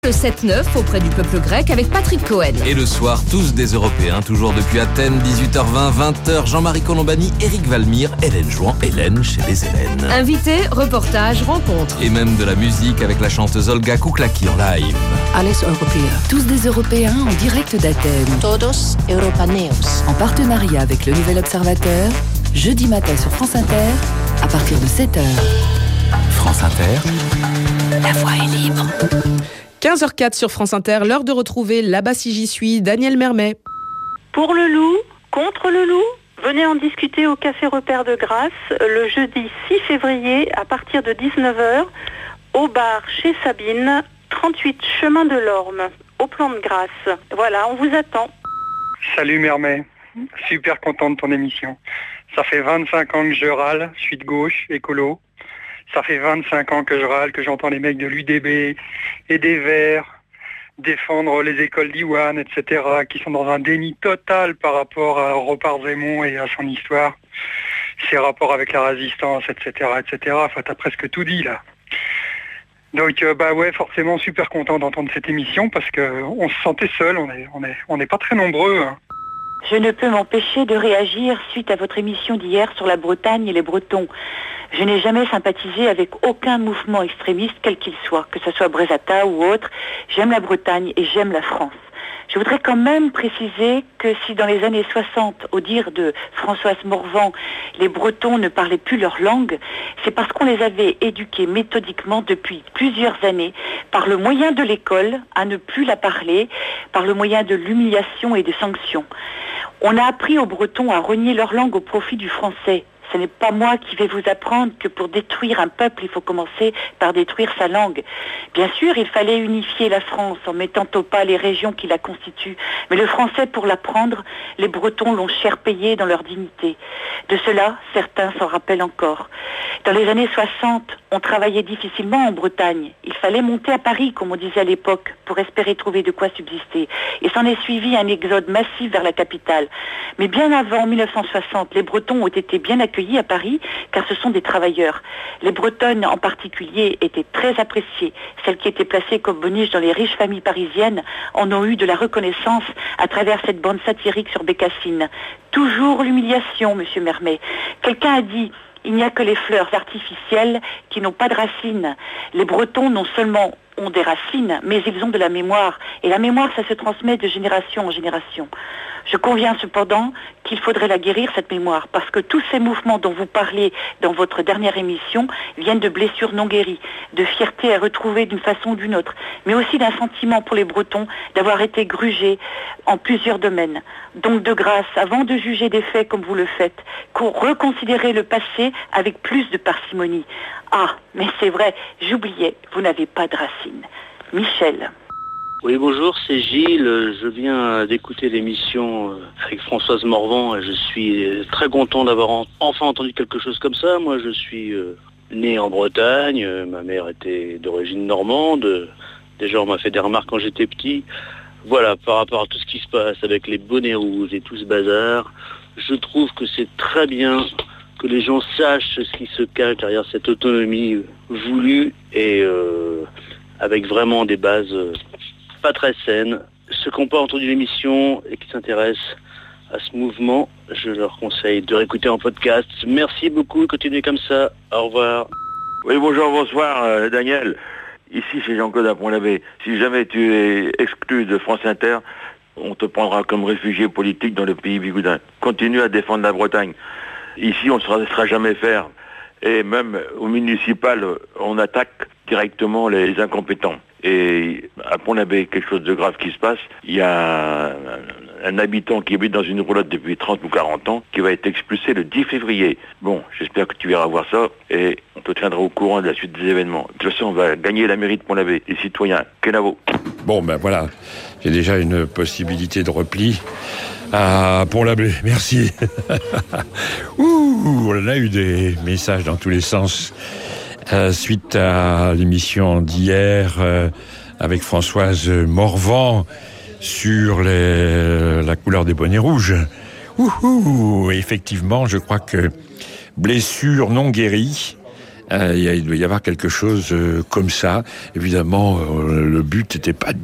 Le 7-9 auprès du peuple grec avec Patrick Cohen. Et le soir, tous des Européens, toujours depuis Athènes, 18h20, 20h, Jean-Marie Colombani, Éric Valmire, Hélène Jouan, Hélène chez les Hélènes. Invités, reportages, rencontres. Et même de la musique avec la chanteuse Olga Kouklaki en live. Alles Europäer. Tous des Européens en direct d'Athènes. Todos Europaneos. En partenariat avec le Nouvel Observateur, jeudi matin sur France Inter, à partir de 7h. France Inter. La voix est libre. 15h04 sur France Inter, l'heure de retrouver Là-bas si j'y suis, Daniel Mermet. Pour le loup, contre le loup, venez en discuter au Café Repère de Grasse le jeudi 6 février à partir de 19h au bar chez Sabine, 38 chemin de l'Orme, au plan de Grasse. Voilà, on vous attend. Salut Mermet, super content de ton émission. Ça fait 25 ans que je râle, je suis de gauche, écolo. Ça fait 25 ans que je râle, que j'entends les mecs de l'UDB et des Verts défendre les écoles d'Iwan, etc., qui sont dans un déni total par rapport à Ropar-Zemmour et à son histoire, ses rapports avec la résistance, etc., etc. Enfin, t'as presque tout dit, là. Donc, forcément, super content d'entendre cette émission parce qu'on se sentait seul, on n'est pas très nombreux, hein. Je ne peux m'empêcher de réagir suite à votre émission d'hier sur la Bretagne et les Bretons. Je n'ai jamais sympathisé avec aucun mouvement extrémiste, quel qu'il soit, que ce soit Bresata ou autre. J'aime la Bretagne et j'aime la France. Je voudrais quand même préciser que si dans les années 60, au dire de Françoise Morvan, les Bretons ne parlaient plus leur langue, c'est parce qu'on les avait éduqués méthodiquement depuis plusieurs années, par le moyen de l'école, à ne plus la parler, par le moyen de l'humiliation et des sanctions. On a appris aux Bretons à renier leur langue au profit du français. Ce n'est pas moi qui vais vous apprendre que pour détruire un peuple, il faut commencer par détruire sa langue. Bien sûr, il fallait unifier la France en mettant au pas les régions qui la constituent. Mais le français, pour l'apprendre, les Bretons l'ont cher payé dans leur dignité. De cela, certains s'en rappellent encore. Dans les années 60, on travaillait difficilement en Bretagne. Il fallait monter à Paris, comme on disait à l'époque, pour espérer trouver de quoi subsister. Et s'en est suivi un exode massif vers la capitale. Mais bien avant 1960, les Bretons ont été bien accueillis à Paris, car ce sont des travailleurs. Les Bretonnes en particulier étaient très appréciées. Celles qui étaient placées comme boniches dans les riches familles parisiennes en ont eu de la reconnaissance à travers cette bande satirique sur Bécassine. Toujours l'humiliation, monsieur Mermet. Quelqu'un a dit: il n'y a que les fleurs artificielles qui n'ont pas de racines. Les Bretons non seulement ont des racines, mais ils ont de la mémoire. Et la mémoire, ça se transmet de génération en génération. Je conviens cependant qu'il faudrait la guérir, cette mémoire, parce que tous ces mouvements dont vous parlez dans votre dernière émission viennent de blessures non guéries, de fierté à retrouver d'une façon ou d'une autre, mais aussi d'un sentiment pour les Bretons d'avoir été grugés en plusieurs domaines. Donc de grâce, avant de juger des faits comme vous le faites, reconsidérez le passé avec plus de parcimonie. Ah, mais c'est vrai, j'oubliais, vous n'avez pas de racines. Michel. Oui, bonjour, c'est Gilles. Je viens d'écouter l'émission avec Françoise Morvan et je suis très content d'avoir enfin entendu quelque chose comme ça. Moi, je suis né en Bretagne. Ma mère était d'origine normande. Déjà, on m'a fait des remarques quand j'étais petit. Voilà, par rapport à tout ce qui se passe avec les bonnets rouges et tout ce bazar, je trouve que c'est très bien que les gens sachent ce qui se cache derrière cette autonomie voulue et avec vraiment des bases pas très saines. Ceux qui n'ont pas entendu l'émission et qui s'intéressent à ce mouvement, je leur conseille de réécouter en podcast. Merci beaucoup, continuez comme ça. Au revoir. Oui, bonjour, bonsoir, Daniel. Ici, c'est Jean-Claude à Pont-l'Abbé. Si jamais tu es exclu de France Inter, on te prendra comme réfugié politique dans le pays bigoudin. Continue à défendre la Bretagne. Ici, on ne se laissera jamais faire. Et même au municipal, on attaque directement les incompétents. Et à Pont-l'Abbé, quelque chose de grave qui se passe. Il y a un habitant qui habite dans une roulotte depuis 30 ou 40 ans qui va être expulsé le 10 février. Bon, j'espère que tu iras voir ça et on te tiendra au courant de la suite des événements. De toute façon, on va gagner la mairie de Pont-l'Abbé. Les citoyens, Kenavo. Bon, ben voilà, j'ai déjà une possibilité de repli à Pont-l'Abbé. Merci. Ouh, on a eu des messages dans tous les sens. Suite à l'émission d'hier avec Françoise Morvan sur la couleur des bonnets rouges. Effectivement, je crois que blessure non guérie, Il doit y avoir quelque chose comme ça. Évidemment, le but n'était pas